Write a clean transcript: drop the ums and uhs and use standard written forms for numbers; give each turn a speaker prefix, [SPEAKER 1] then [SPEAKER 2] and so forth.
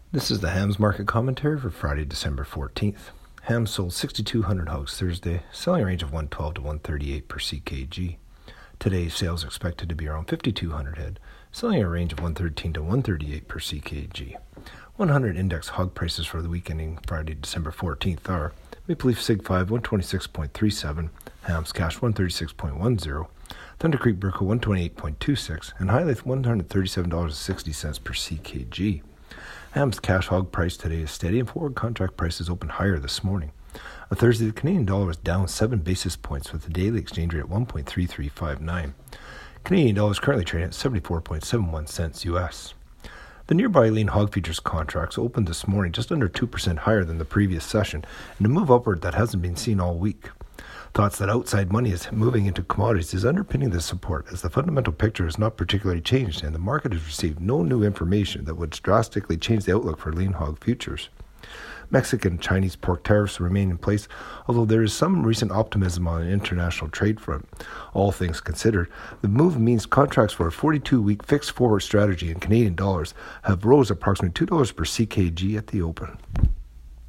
[SPEAKER 1] This is the hams market commentary for Friday, December 14th. Hams sold 6,200 hogs Thursday, selling a range of 112 to 138 per CKG. Today's sales are expected to be around 5,200 head, selling a range of 113 to 138 per CKG. 100 index hog prices for the week ending Friday, December 14th are Maple Leaf Sig 5 126.37, Hams Cash 136.10, Thunder Creek Burko 128.26, and Highlight $137.60 per CKG. Hams cash hog price today is steady and forward contract prices opened higher this morning. On Thursday, the Canadian dollar was down 7 basis points with the daily exchange rate at 1.3359. Canadian dollar is currently trading at 74.71 cents US. The nearby lean hog futures contracts opened this morning just under 2% higher than the previous session, and a move upward that hasn't been seen all week. Thoughts that outside money is moving into commodities is underpinning this support, as the fundamental picture has not particularly changed and the market has received no new information that would drastically change the outlook for lean hog futures. Mexican and Chinese pork tariffs remain in place, although there is some recent optimism on an international trade front. All things considered, the move means contracts for a 42-week fixed forward strategy in Canadian dollars have rose approximately $2 per CKG at the open.